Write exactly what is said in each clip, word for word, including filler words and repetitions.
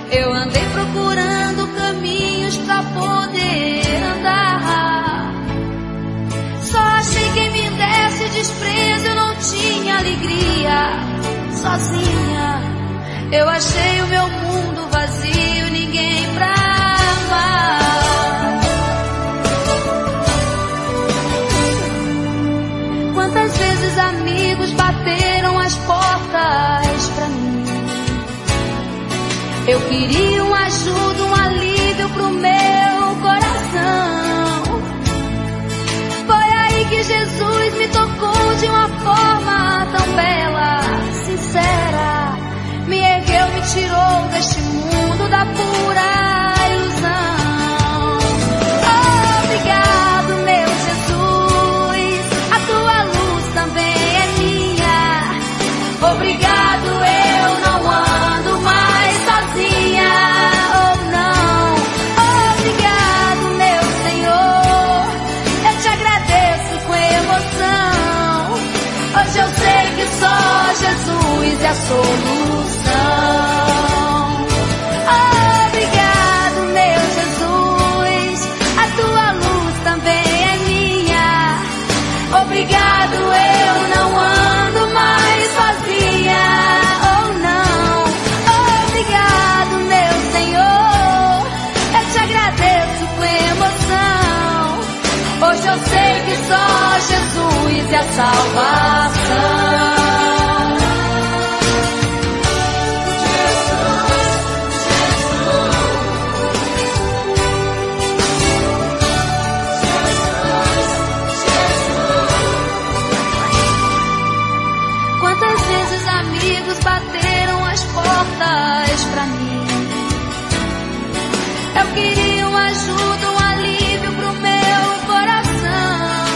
Eu andei procurando caminhos pra poder andar. Só achei quem me desse desprezo, eu não tinha alegria. Sozinha, eu achei o meu mundo vazio, ninguém pra amar. Quantas vezes amigos bateram as portas pra mim. Eu queria uma ajuda, um alívio pro meu coração. Foi aí que Jesus me tocou de uma forma tão bela, sincera. Me ergueu, me tirou deste mundo da pura ilusão. Obrigado, meu Jesus, a tua luz também é minha. Obrigado, eu não ando mais sozinha. Oh não, obrigado, meu Senhor, eu te agradeço com emoção. Hoje eu sei que só Jesus é a solução. Obrigado, meu Jesus, a tua luz também é minha. Obrigado, eu não ando mais sozinha. Oh não, obrigado, meu Senhor, eu te agradeço com emoção. Hoje eu sei que só Jesus é a salvação. Bateram as portas pra mim. Eu queria uma ajuda, um alívio pro meu coração.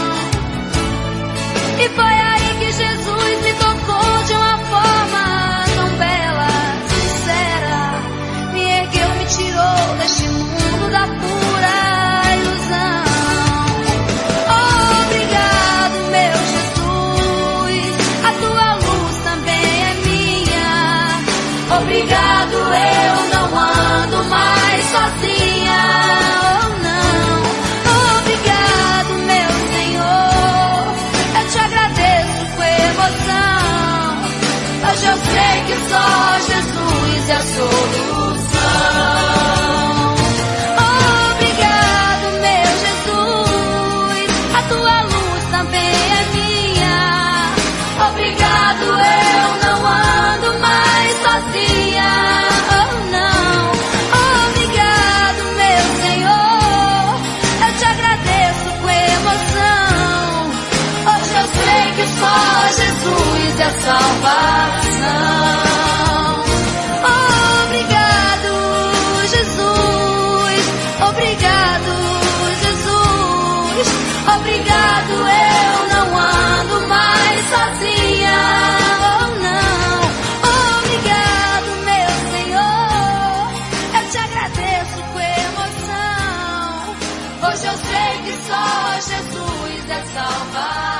E foi aí que Jesus me tocou de uma forma tão bela, sincera. Me ergueu, me tirou deste mundo da pura ilusão. Obrigado, meu Jesus, a tua luz também é minha. Obrigado, eu não ando mais sozinha. Oh não, obrigado, meu Senhor, eu te agradeço com emoção. Hoje eu sei que só Jesus é a solução. Obrigado, meu Jesus, a tua luz também é minha. Obrigado, eu não ando mais sozinha. Oh não, obrigado, meu Senhor, eu te agradeço com emoção. Hoje eu sei que só Jesus é a salvação. Obrigado, Jesus, obrigado, Jesus, obrigado, eu não ando mais sozinha. Oh não, obrigado, meu Senhor, eu te agradeço com emoção. Hoje eu sei que só Jesus é salvar.